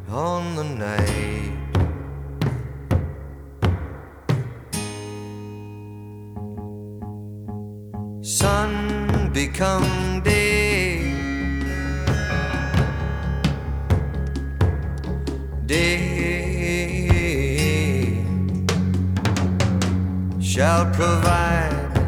on the night. Sun become day, day shall provide